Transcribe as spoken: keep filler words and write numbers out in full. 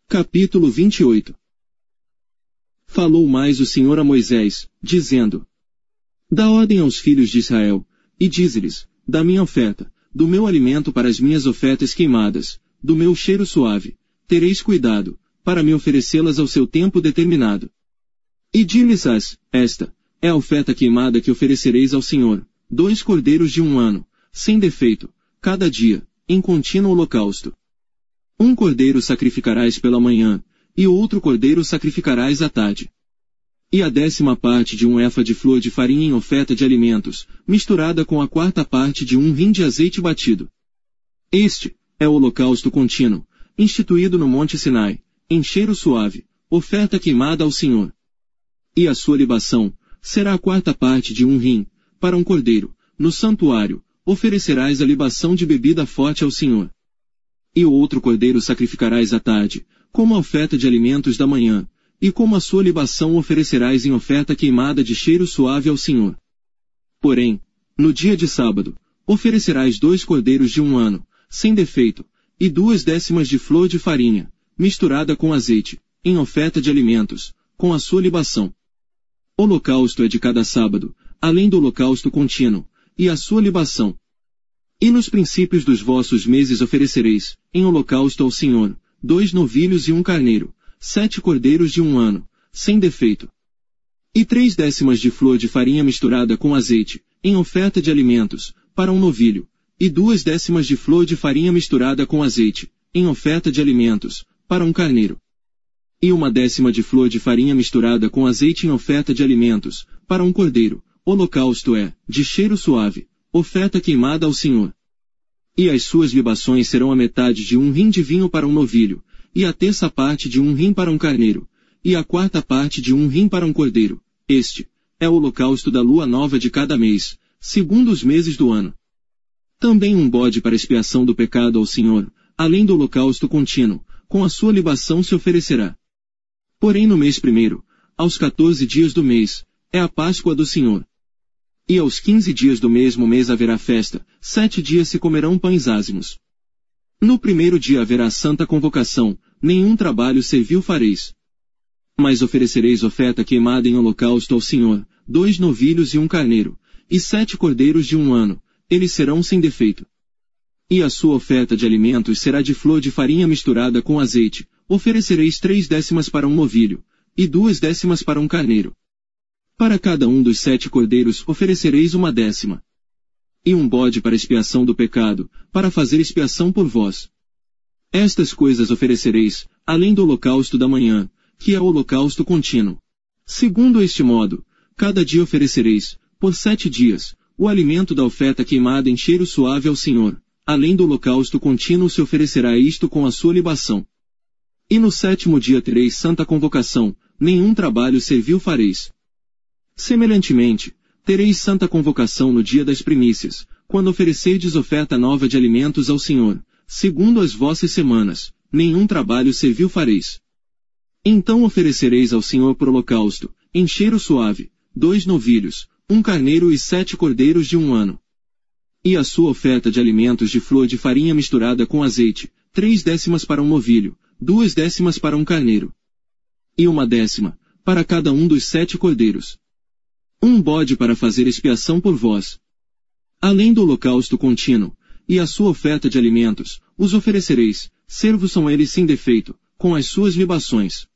Capítulo vinte e oito. Falou mais o Senhor a Moisés, dizendo: Dá ordem aos filhos de Israel, e dize-lhes, da minha oferta, do meu alimento para as minhas ofertas queimadas, do meu cheiro suave, tereis cuidado, para me oferecê-las ao seu tempo determinado. E di-lhes-ás, esta é a oferta queimada que oferecereis ao Senhor, dois cordeiros de um ano, sem defeito, cada dia, em contínuo holocausto. Um cordeiro sacrificarás pela manhã, e outro cordeiro sacrificarás à tarde. E a décima parte de um efa de flor de farinha em oferta de alimentos, misturada com a quarta parte de um hin de azeite batido. Este é o holocausto contínuo, instituído no Monte Sinai, em cheiro suave, oferta queimada ao Senhor. E a sua libação será a quarta parte de um hin, para um cordeiro, no santuário, oferecerás a libação de bebida forte ao Senhor. E o outro cordeiro sacrificarás à tarde, como a oferta de alimentos da manhã, e como a sua libação oferecerás em oferta queimada de cheiro suave ao Senhor. Porém, no dia de sábado, oferecerás dois cordeiros de um ano, sem defeito, e duas décimas de flor de farinha, misturada com azeite, em oferta de alimentos, com a sua libação. Holocausto é de cada sábado, além do holocausto contínuo, e a sua libação. E nos princípios dos vossos meses oferecereis, em holocausto ao Senhor, dois novilhos e um carneiro, sete cordeiros de um ano, sem defeito. E três décimas de flor de farinha misturada com azeite, em oferta de alimentos, para um novilho, e duas décimas de flor de farinha misturada com azeite, em oferta de alimentos, para um carneiro. E uma décima de flor de farinha misturada com azeite em oferta de alimentos, para um cordeiro, holocausto é, de cheiro suave, oferta queimada ao Senhor. E as suas libações serão a metade de um hin de vinho para um novilho, e a terça parte de um hin para um carneiro, e a quarta parte de um hin para um cordeiro. Este é o holocausto da lua nova de cada mês, segundo os meses do ano. Também um bode para expiação do pecado ao Senhor, além do holocausto contínuo, com a sua libação se oferecerá. Porém no mês primeiro, aos quatorze dias do mês, é a Páscoa do Senhor. E aos quinze dias do mesmo mês haverá festa, sete dias se comerão pães ázimos. No primeiro dia haverá santa convocação, nenhum trabalho servil fareis. Mas oferecereis oferta queimada em holocausto ao Senhor, dois novilhos e um carneiro, e sete cordeiros de um ano, eles serão sem defeito. E a sua oferta de alimentos será de flor de farinha misturada com azeite, oferecereis três décimas para um novilho, e duas décimas para um carneiro. Para cada um dos sete cordeiros oferecereis uma décima. E um bode para expiação do pecado, para fazer expiação por vós. Estas coisas oferecereis, além do holocausto da manhã, que é o holocausto contínuo. Segundo este modo, cada dia oferecereis, por sete dias, o alimento da oferta queimada em cheiro suave ao Senhor, além do holocausto contínuo se oferecerá isto com a sua libação. E no sétimo dia tereis santa convocação, nenhum trabalho servil fareis. Semelhantemente, tereis santa convocação no dia das primícias, quando oferecerdes oferta nova de alimentos ao Senhor, segundo as vossas semanas, nenhum trabalho servil fareis. Então oferecereis ao Senhor por holocausto, em cheiro suave, dois novilhos, um carneiro e sete cordeiros de um ano. E a sua oferta de alimentos de flor de farinha misturada com azeite, três décimas para um novilho, duas décimas para um carneiro. E uma décima, para cada um dos sete cordeiros. Um bode para fazer expiação por vós. Além do holocausto contínuo, e a sua oferta de alimentos, os oferecereis, servos são eles sem defeito, com as suas libações.